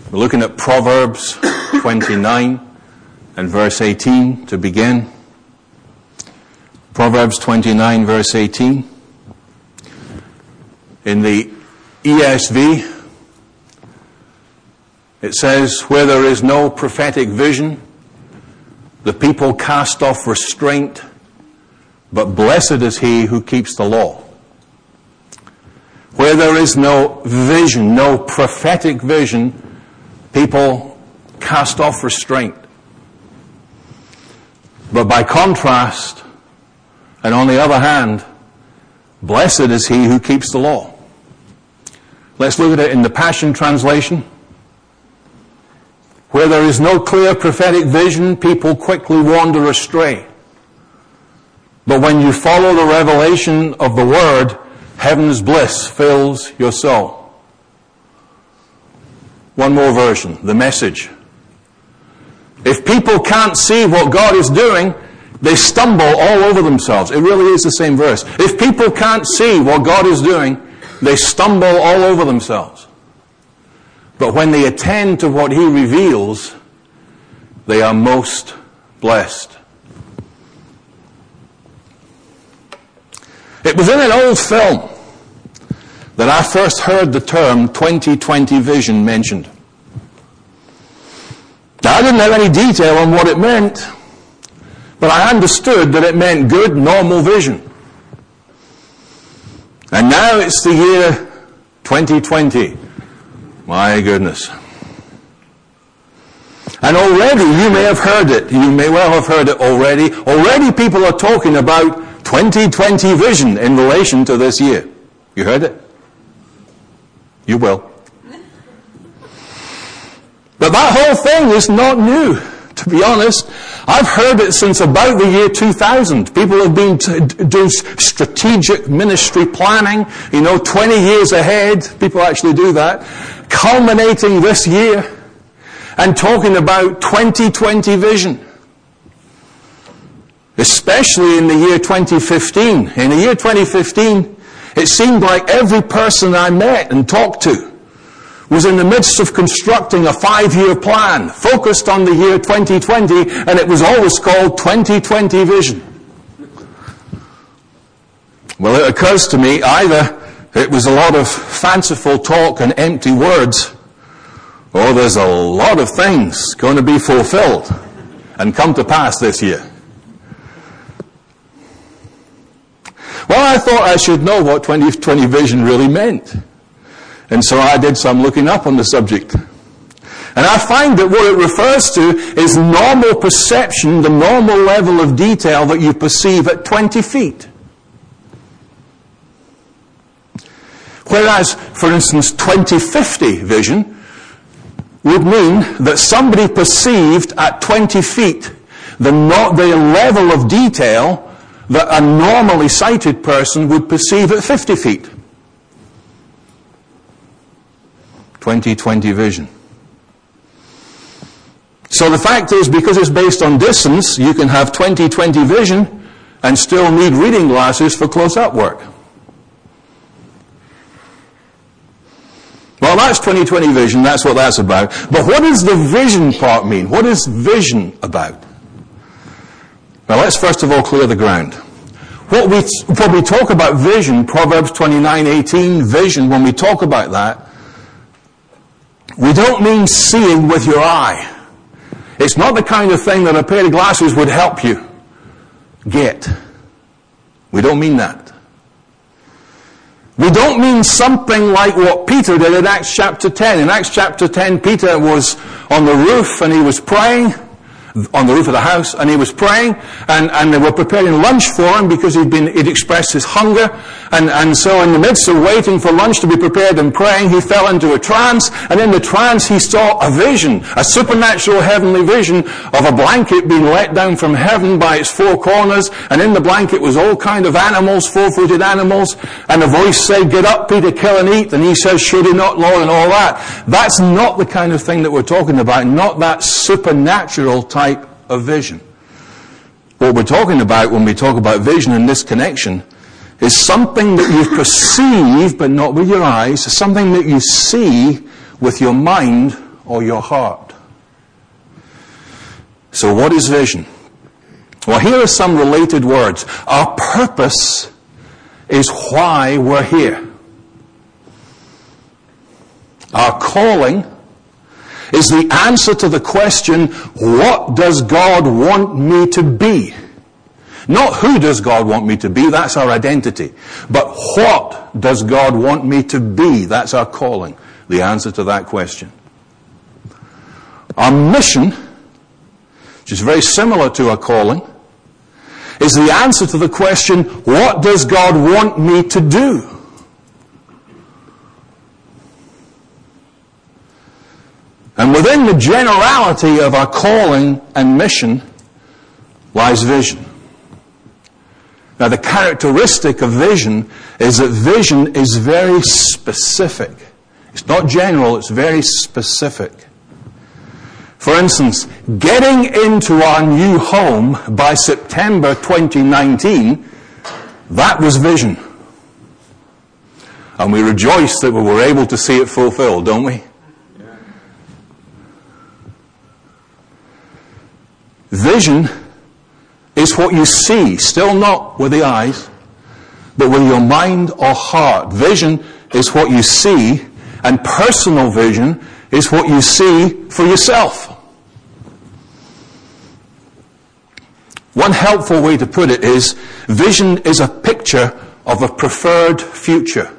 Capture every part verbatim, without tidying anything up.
We're looking at Proverbs twenty-nine and verse eighteen to begin. Proverbs twenty-nine, verse eighteen. In the E S V, it says, "Where there is no prophetic vision, the people cast off restraint, but blessed is he who keeps the law." Where there is no vision, no prophetic vision, people cast off restraint. But by contrast, and on the other hand, blessed is he who keeps the law. Let's look at it in the Passion Translation. Where there is no clear prophetic vision, people quickly wander astray. But when you follow the revelation of the Word, heaven's bliss fills your soul. One more version, the Message. If people can't see what God is doing, they stumble all over themselves. It really is the same verse. If people can't see what God is doing, they stumble all over themselves. But when they attend to what He reveals, they are most blessed. It was in an old film that I first heard the term twenty twenty vision mentioned. Now, I didn't have any detail on what it meant, but I understood that it meant good, normal vision. And now it's the year twenty twenty. My goodness. And already, you may have heard it. You may well have heard it already. Already people are talking about twenty twenty vision in relation to this year. You heard it? You will. But that whole thing is not new, to be honest. I've heard it since about the year two thousand. People have been t- doing strategic ministry planning, you know, twenty years ahead. People actually do that. Culminating this year and talking about twenty twenty vision. Especially in the year twenty fifteen. In the year twenty fifteen, it seemed like every person I met and talked to was in the midst of constructing a five-year plan focused on the year twenty twenty, and it was always called twenty twenty vision. Well, it occurs to me either it was a lot of fanciful talk and empty words, or there's a lot of things going to be fulfilled and come to pass this year. Well, I thought I should know what twenty twenty vision really meant. And so I did some looking up on the subject. And I find that what it refers to is normal perception, the normal level of detail that you perceive at twenty feet. Whereas, for instance, twenty fifty vision would mean that somebody perceived at twenty feet the, no, the level of detail that a normally sighted person would perceive at fifty feet. twenty twenty vision. So the fact is, because it's based on distance, you can have twenty twenty vision and still need reading glasses for close-up work. Well, that's twenty twenty vision, that's what that's about. But what does the vision part mean? What is vision about? Well, let's first of all clear the ground. What we, when we talk about vision, Proverbs twenty-nine eighteen, vision, when we talk about that, we don't mean seeing with your eye. It's not the kind of thing that a pair of glasses would help you get. We don't mean that. We don't mean something like what Peter did in Acts chapter ten. In Acts chapter ten, Peter was on the roof and he was praying, on the roof of the house, and he was praying, and, and they were preparing lunch for him because he'd been, he'd expressed his hunger, and, and so in the midst of waiting for lunch to be prepared and praying, he fell into a trance, and in the trance he saw a vision, a supernatural heavenly vision of a blanket being let down from heaven by its four corners, and in the blanket was all kind of animals, four-footed animals, and a voice said, "Get up, Peter, kill and eat," and he says, "Should he not, Lord," and all that. That's not the kind of thing that we're talking about, not that supernatural type type of vision. What we're talking about when we talk about vision in this connection is something that you perceive but not with your eyes, something that you see with your mind or your heart. So what is vision? Well, here are some related words. Our purpose is why we're here. Our calling is the answer to the question, what does God want me to be? Not who does God want me to be, that's our identity. But what does God want me to be? That's our calling, the answer to that question. Our mission, which is very similar to our calling, is the answer to the question, what does God want me to do? And within the generality of our calling and mission lies vision. Now, the characteristic of vision is that vision is very specific. It's not general, it's very specific. For instance, getting into our new home by September twenty nineteen, that was vision. And we rejoice that we were able to see it fulfilled, don't we? Vision is what you see, still not with the eyes, but with your mind or heart. Vision is what you see, and personal vision is what you see for yourself. One helpful way to put it is, vision is a picture of a preferred future.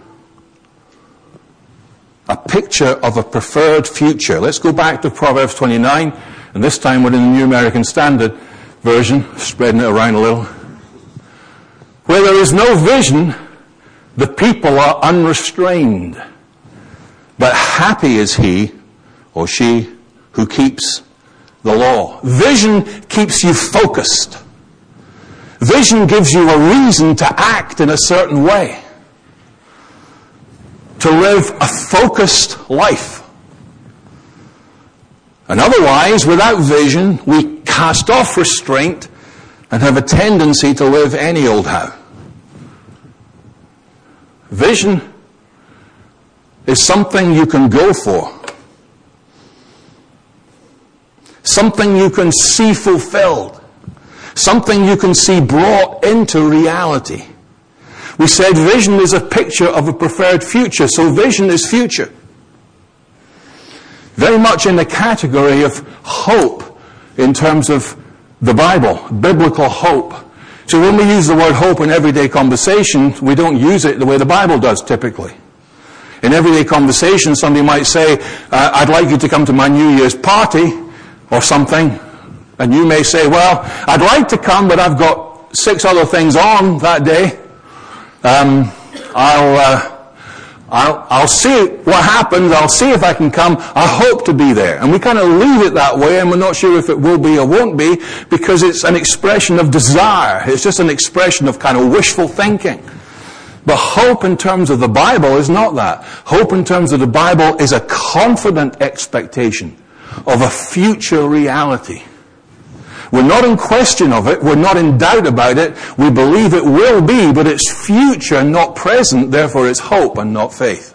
A picture of a preferred future. Let's go back to Proverbs twenty-nine, and this time we're in the New American Standard Version, spreading it around a little. Where there is no vision, the people are unrestrained. But happy is he or she who keeps the law. Vision keeps you focused. Vision gives you a reason to act in a certain way. To live a focused life. And otherwise, without vision, we cast off restraint and have a tendency to live any old how. Vision is something you can go for. Something you can see fulfilled. Something you can see brought into reality. We said vision is a picture of a preferred future, so vision is future. Very much in the category of hope in terms of the Bible, biblical hope. So when we use the word hope in everyday conversation, we don't use it the way the Bible does typically. In everyday conversation, somebody might say, uh, I'd like you to come to my New Year's party or something. And you may say, well, I'd like to come, but I've got six other things on that day. Um, I'll, uh, I'll, I'll see what happens. I'll see if I can come. I hope to be there. And we kind of leave it that way, and we're not sure if it will be or won't be, because it's an expression of desire. It's just an expression of kind of wishful thinking. But hope in terms of the Bible is not that. Hope in terms of the Bible is a confident expectation of a future reality. We're not in question of it. We're not in doubt about it. We believe it will be, but it's future, not present. Therefore, it's hope and not faith.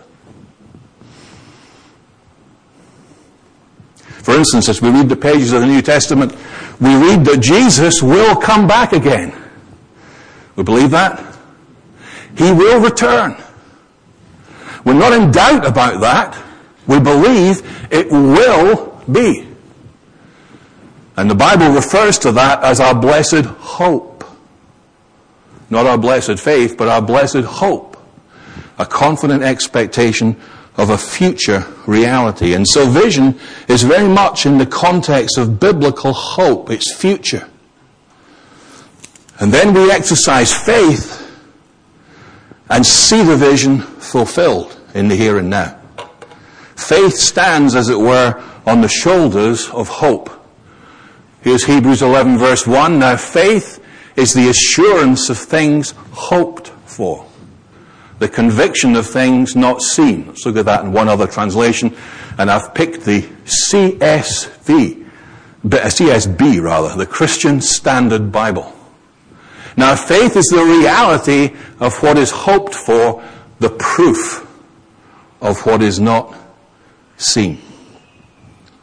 For instance, as we read the pages of the New Testament, we read that Jesus will come back again. We believe that. He will return. We're not in doubt about that. We believe it will be. And the Bible refers to that as our blessed hope. Not our blessed faith, but our blessed hope. A confident expectation of a future reality. And so vision is very much in the context of biblical hope. It's future. And then we exercise faith and see the vision fulfilled in the here and now. Faith stands, as it were, on the shoulders of hope. Here's Hebrews eleven verse one. Now faith is the assurance of things hoped for, the conviction of things not seen. Let's look at that in one other translation. And I've picked the C S V, C S B rather, the Christian Standard Bible. Now faith is the reality of what is hoped for, the proof of what is not seen.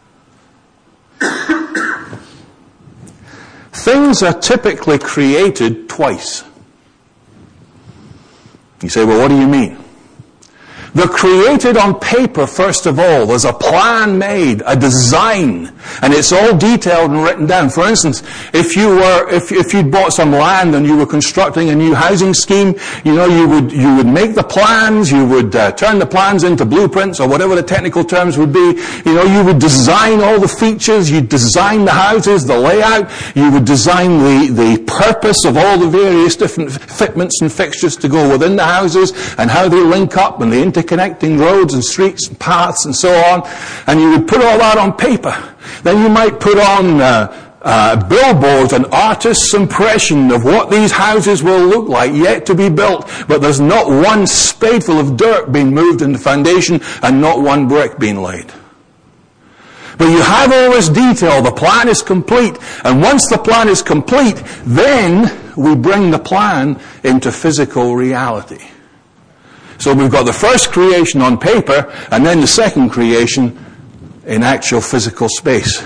things are typically created twice. You say, well, what do you mean? They're created on paper, first of all. There's a plan made, a design, and it's all detailed and written down. For instance, if you were, if, if you'd bought some land and you were constructing a new housing scheme, you know, you would, you would make the plans, you would uh, turn the plans into blueprints, or whatever the technical terms would be. You know, you would design all the features, you'd design the houses, the layout, you would design the, the purpose of all the various different fitments and fixtures to go within the houses, and how they link up, and the inter connecting roads and streets and paths and so on, and you would put all that on paper. Then you might put on uh, uh, billboards, an artist's impression of what these houses will look like, yet to be built, but there's not one spadeful of dirt being moved in the foundation and not one brick being laid. But you have all this detail, the plan is complete, and once the plan is complete, then we bring the plan into physical reality. So we've got the first creation on paper, and then the second creation in actual physical space.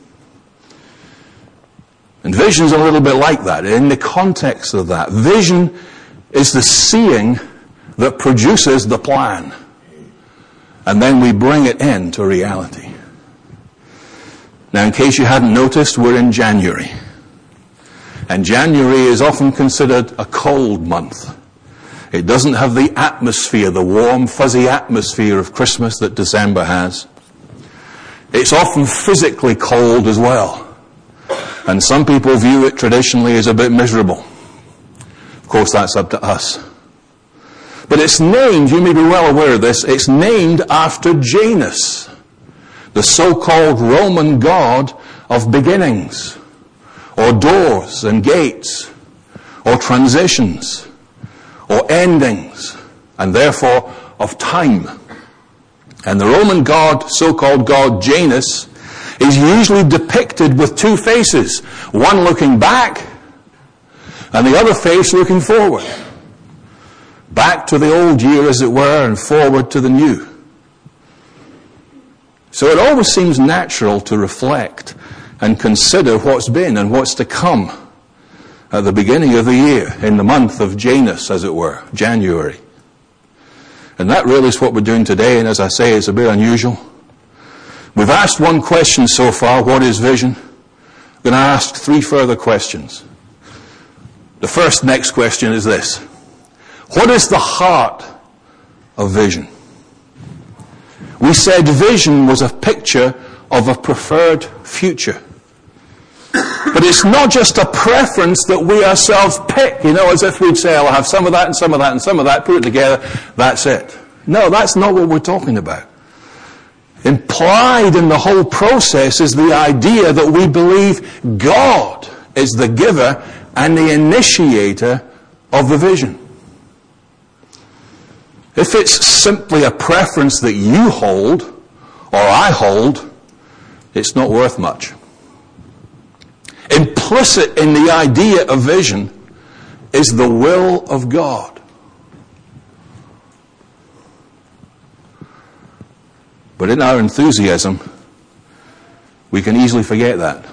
And vision's a little bit like that, in the context of that. Vision is the seeing that produces the plan. And then we bring it into reality. Now, in case you hadn't noticed, we're in January. And January is often considered a cold month. It doesn't have the atmosphere, the warm, fuzzy atmosphere of Christmas that December has. It's often physically cold as well. And some people view it traditionally as a bit miserable. Of course, that's up to us. But it's named, you may be well aware of this, it's named after Janus, the so-called Roman god of beginnings, or doors and gates, or transitions, or endings, and therefore of time. And the Roman god, so-called god Janus, is usually depicted with two faces, one looking back and the other face looking forward. Back to the old year, as it were, and forward to the new. So it always seems natural to reflect and consider what's been and what's to come at the beginning of the year, in the month of Janus, as it were, January. And that really is what we're doing today, and as I say, it's a bit unusual. We've asked one question so far, what is vision? We're going to ask three further questions. The first next question is this: what is the heart of vision? We said vision was a picture of a preferred future. But it's not just a preference that we ourselves pick, you know, as if we'd say, I'll have some of that and some of that and some of that, put it together, that's it. No, that's not what we're talking about. Implied in the whole process is the idea that we believe God is the giver and the initiator of the vision. If it's simply a preference that you hold, or I hold, it's not worth much. Implicit in the idea of vision is the will of God. But in our enthusiasm, we can easily forget that.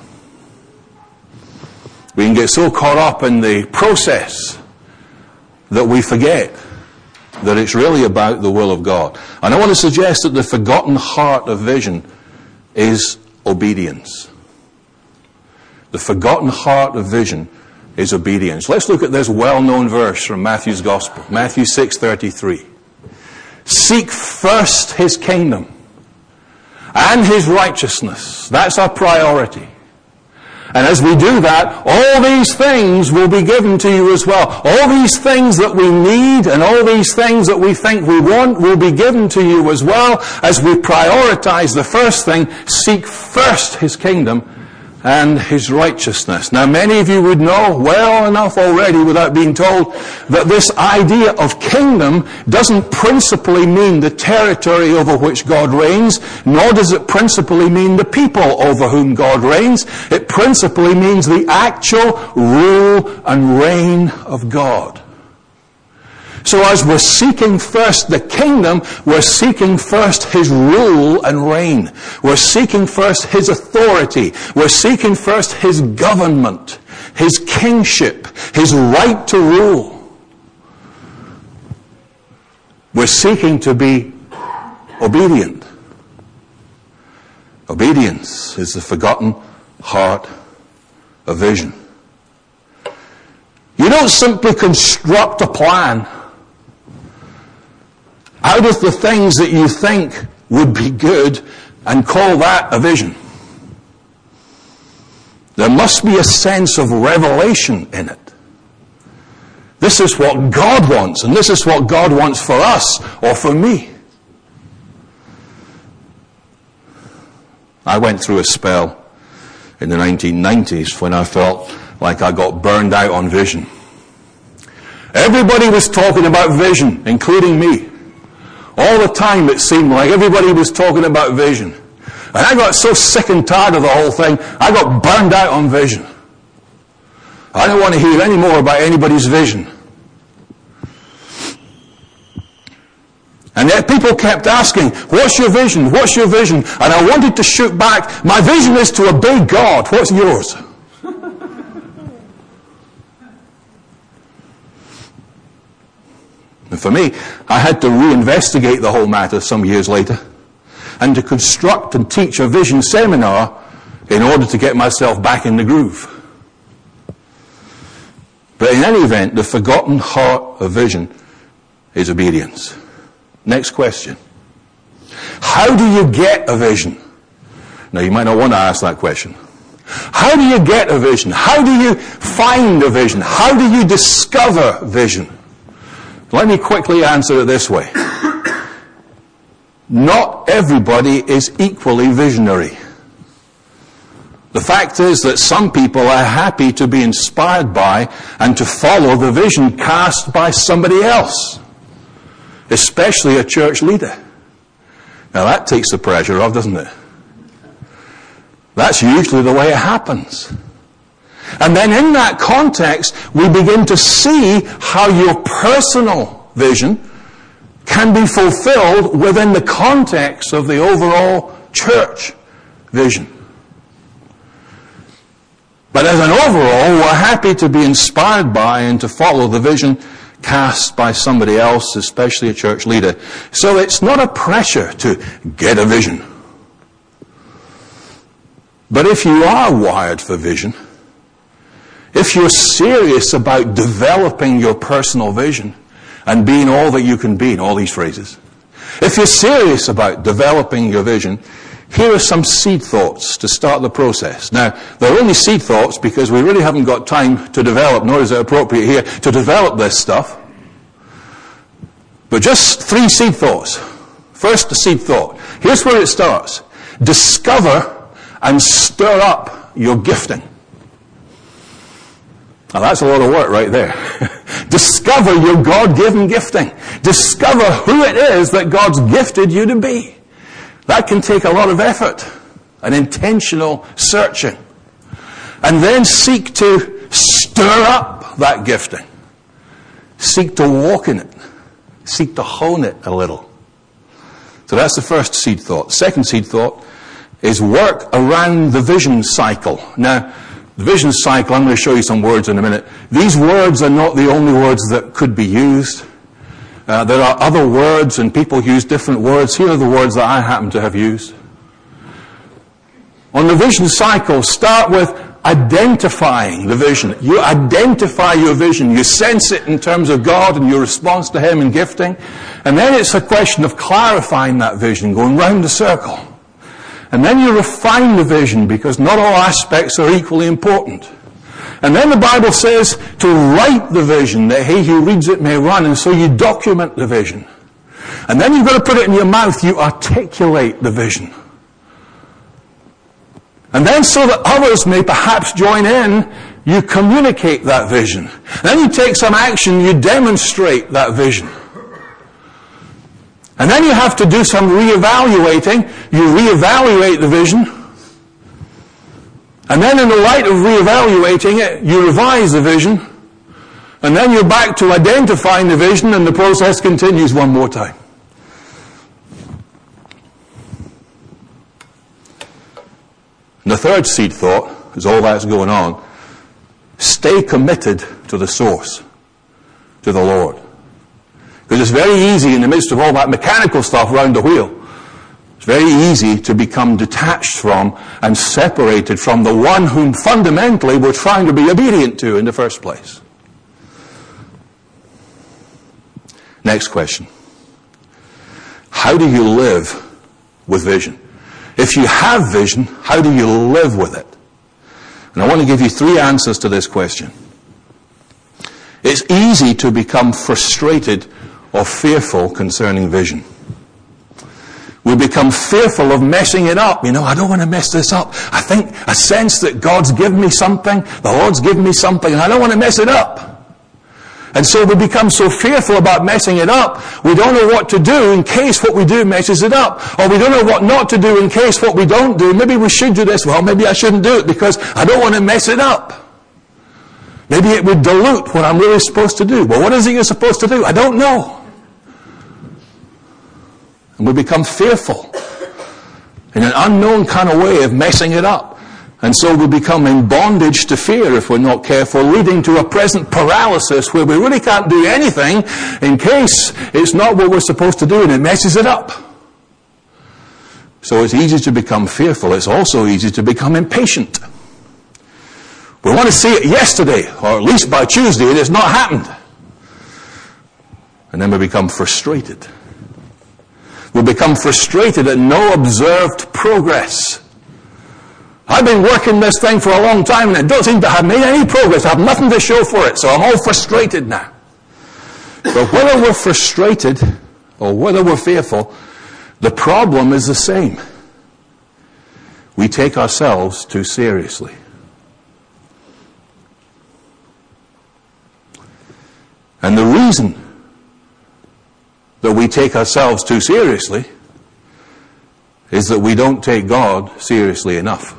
We can get so caught up in the process that we forget that it's really about the will of God. And I want to suggest that the forgotten heart of vision is obedience. The forgotten heart of vision is obedience. Let's look at this well-known verse from Matthew's Gospel, Matthew six thirty-three. Seek first His kingdom and His righteousness. That's our priority. And as we do that, all these things will be given to you as well. All these things that we need and all these things that we think we want will be given to you as well, as we prioritize the first thing: seek first His kingdom and His righteousness. Now, many of you would know well enough already, without being told, that this idea of kingdom doesn't principally mean the territory over which God reigns, nor does it principally mean the people over whom God reigns. It principally means the actual rule and reign of God. So as we're seeking first the kingdom, we're seeking first his rule and reign. We're seeking first his authority. We're seeking first his government, his kingship, his right to rule. We're seeking to be obedient. Obedience is the forgotten heart of vision. You don't simply construct a plan out of the things that you think would be good and call that a vision. There must be a sense of revelation in it. This is what God wants, and this is what God wants for us or for me. I went through a spell in the nineteen nineties when I felt like I got burned out on vision. Everybody was talking about vision, including me. All the time it seemed like everybody was talking about vision. And I got so sick and tired of the whole thing, I got burned out on vision. I don't want to hear any more about anybody's vision. And yet people kept asking, what's your vision? What's your vision? And I wanted to shoot back, my vision is to obey God. What's yours? And for me, I had to reinvestigate the whole matter some years later and to construct and teach a vision seminar in order to get myself back in the groove. But in any event, the forgotten heart of vision is obedience. Next question. How do you get a vision? Now, you might not want to ask that question. How do you get a vision? How do you find a vision? How do you discover vision? Let me quickly answer it this way. Not everybody is equally visionary. The fact is that some people are happy to be inspired by and to follow the vision cast by somebody else, especially a church leader. Now that takes the pressure off, doesn't it? That's usually the way it happens. And then in that context, we begin to see how your personal vision can be fulfilled within the context of the overall church vision. But as an overall, we're happy to be inspired by and to follow the vision cast by somebody else, especially a church leader. So it's not a pressure to get a vision. But if you are wired for vision, if you're serious about developing your personal vision and being all that you can be in all these phrases, if you're serious about developing your vision, here are some seed thoughts to start the process. Now, they're only seed thoughts because we really haven't got time to develop, nor is it appropriate here, to develop this stuff. But just three seed thoughts. First, the seed thought. Here's where it starts. Discover and stir up your gifting. Now that's a lot of work right there. Discover your God-given gifting. Discover who it is that God's gifted you to be. That can take a lot of effort and intentional searching. And then seek to stir up that gifting. Seek to walk in it. Seek to hone it a little. So that's the first seed thought. Second seed thought is work around the vision cycle. Now, the vision cycle, I'm going to show you some words in a minute. These words are not the only words that could be used. Uh, there are other words, and people use different words. Here are the words that I happen to have used. On the vision cycle, start with identifying the vision. You identify your vision. You sense it in terms of God and your response to Him in gifting. And then it's a question of clarifying that vision, going round the circle. And then you refine the vision because not all aspects are equally important. And then the Bible says to write the vision that he who reads it may run. And so you document the vision. And then you've got to put it in your mouth. You articulate the vision. And then so that others may perhaps join in, you communicate that vision. Then you take some action, you demonstrate that vision. And then you have to do some reevaluating. You reevaluate the vision. And then in the light of reevaluating it, you revise the vision. And then you're back to identifying the vision, and the process continues one more time. And the third seed thought, as all that's going on, stay committed to the source, to the Lord. Because it's very easy in the midst of all that mechanical stuff around the wheel, it's very easy to become detached from and separated from the one whom fundamentally we're trying to be obedient to in the first place. Next question. How do you live with vision? If you have vision, how do you live with it? And I want to give you three answers to this question. It's easy to become frustrated or fearful concerning vision. We become fearful of messing it up. You know, I don't want to mess this up. I think, I sense that God's given me something, the Lord's given me something, and I don't want to mess it up. And so we become so fearful about messing it up, we don't know what to do in case what we do messes it up. Or we don't know what not to do in case what we don't do. Maybe we should do this. Well, maybe I shouldn't do it because I don't want to mess it up. Maybe it would dilute what I'm really supposed to do. Well, what is it you're supposed to do? I don't know. And we become fearful in an unknown kind of way of messing it up. And so we become in bondage to fear if we're not careful, leading to a present paralysis where we really can't do anything in case it's not what we're supposed to do and it messes it up. So it's easy to become fearful. It's also easy to become impatient. We want to see it yesterday, or at least by Tuesday. It has not happened. And then we become frustrated. We become frustrated at no observed progress. I've been working this thing for a long time and it don't seem to have made any progress. I have nothing to show for it, so I'm all frustrated now. But whether we're frustrated or whether we're fearful, the problem is the same. We take ourselves too seriously. And the reason that we take ourselves too seriously is that we don't take God seriously enough.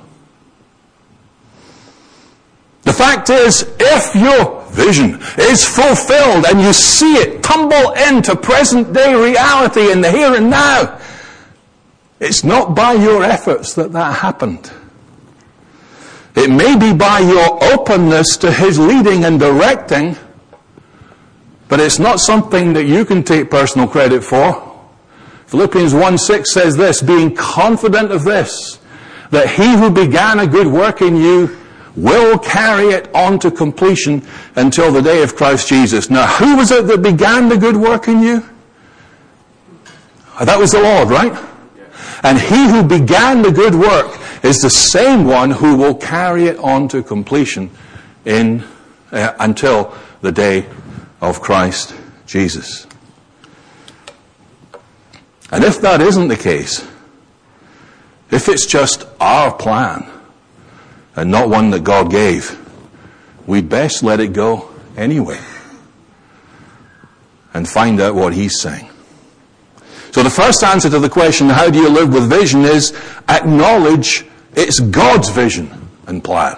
The fact is, if your vision is fulfilled and you see it tumble into present day reality in the here and now, it's not by your efforts that that happened. It may be by your openness to His leading and directing, but it's not something that you can take personal credit for. Philippians one six says this, being confident of this, that He who began a good work in you will carry it on to completion until the day of Christ Jesus. Now, who was it that began the good work in you? That was the Lord, right? And He who began the good work is the same one who will carry it on to completion in uh, until the day of Christ Jesus. And if that isn't the case, if it's just our plan and not one that God gave, we'd best let it go anyway and find out what He's saying. So the first answer to the question, how do you live with vision, is acknowledge it's God's vision and plan.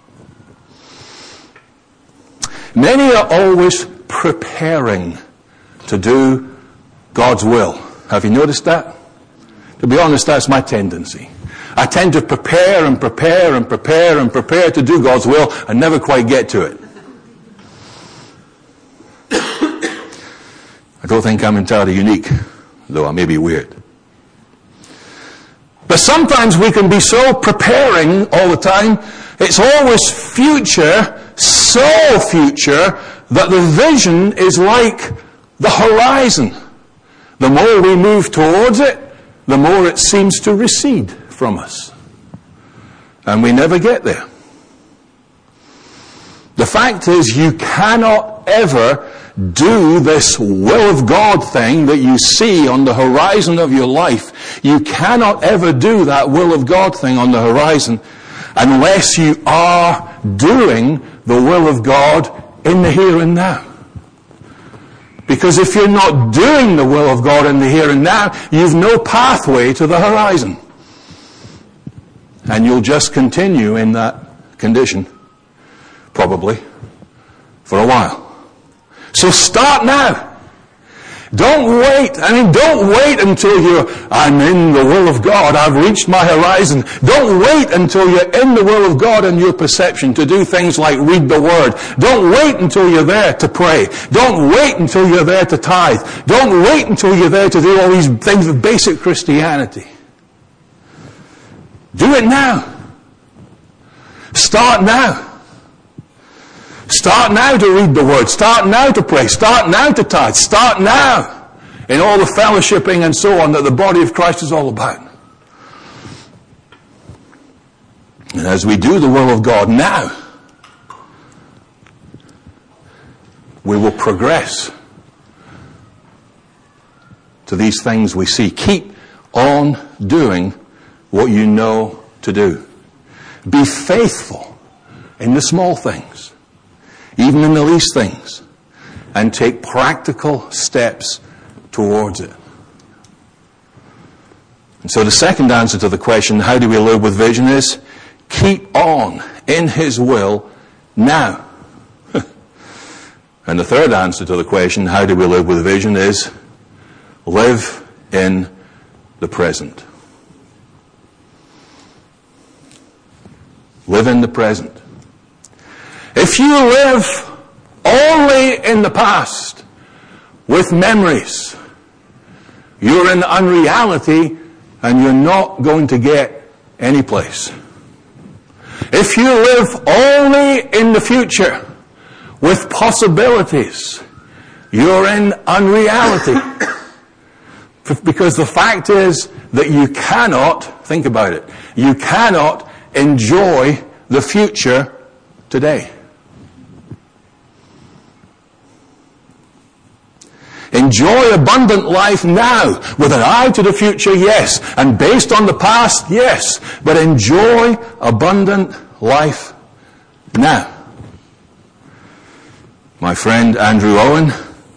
Many are always preparing to do God's will. Have you noticed that? To be honest, that's my tendency. I tend to prepare and prepare and prepare and prepare to do God's will and never quite get to it. I don't think I'm entirely unique, though I may be weird. But sometimes we can be so preparing all the time, it's always future, so future, that the vision is like the horizon. The more we move towards it, the more it seems to recede from us. And we never get there. The fact is, you cannot ever do this will of God thing that you see on the horizon of your life. You cannot ever do that will of God thing on the horizon unless you are doing the will of God in the here and now. Because if you're not doing the will of God in the here and now, you've no pathway to the horizon. And you'll just continue in that condition, probably, for a while. So start now. Don't wait. I mean, don't wait until you're, I'm in the will of God. I've reached my horizon. Don't wait until you're in the will of God and your perception to do things like read the Word. Don't wait until you're there to pray. Don't wait until you're there to tithe. Don't wait until you're there to do all these things of basic Christianity. Do it now. Start now. Start now to read the Word. Start now to pray. Start now to tithe. Start now in all the fellowshipping and so on that the body of Christ is all about. And as we do the will of God now, we will progress to these things we see. Keep on doing what you know to do. Be faithful in the small things, even in the least things, and take practical steps towards it. And so the second answer to the question, how do we live with vision, is keep on in His will now. And the third answer to the question, how do we live with vision, is live in the present. Live in the present. If you live only in the past with memories, you're in unreality and you're not going to get any place. If you live only in the future with possibilities, you're in unreality. Because the fact is that you cannot, think about it, you cannot enjoy the future today. Enjoy abundant life now, with an eye to the future, yes, and based on the past, yes, but enjoy abundant life now. My friend Andrew Owen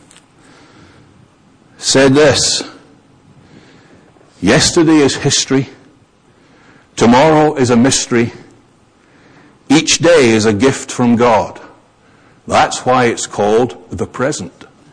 said this: yesterday is history, tomorrow is a mystery, each day is a gift from God. That's why it's called the present.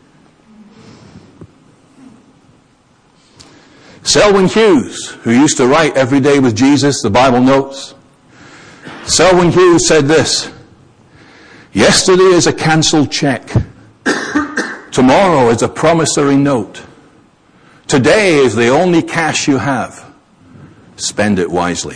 Selwyn Hughes, who used to write Every Day with Jesus, the Bible notes, Selwyn Hughes said this: yesterday is a cancelled check. Tomorrow is a promissory note. Today is the only cash you have. Spend it wisely.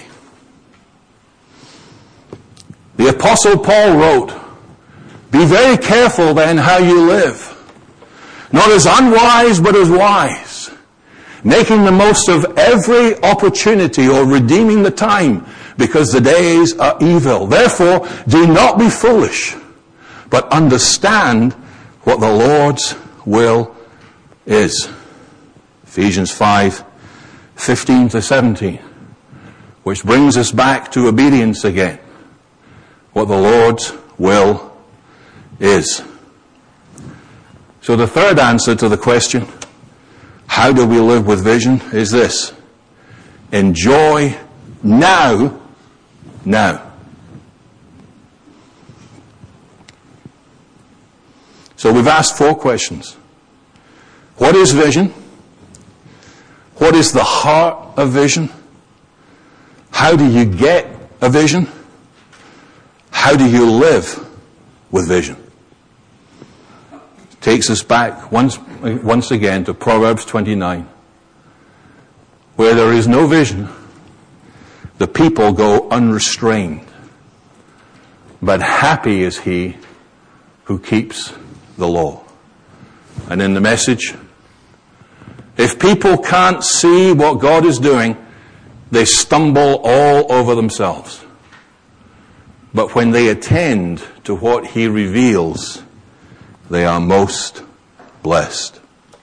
The Apostle Paul wrote, be very careful then how you live, not as unwise but as wise, making the most of every opportunity, or redeeming the time, because the days are evil. Therefore, do not be foolish, but understand what the Lord's will is. Ephesians five, fifteen to seventeen, which brings us back to obedience again. What the Lord's will is. So the third answer to the question, how do we live with vision, is this: enjoy now, now. So we've asked four questions. What is vision? What is the heart of vision? How do you get a vision? How do you live with vision? Takes us back once, once again to Proverbs twenty-nine. Where there is no vision, the people go unrestrained. But happy is he who keeps the law. And in the Message, if people can't see what God is doing, they stumble all over themselves. But when they attend to what He reveals, they are most blessed.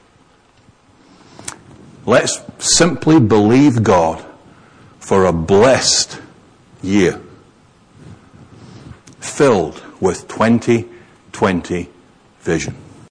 Let's simply believe God for a blessed year, filled with twenty twenty vision.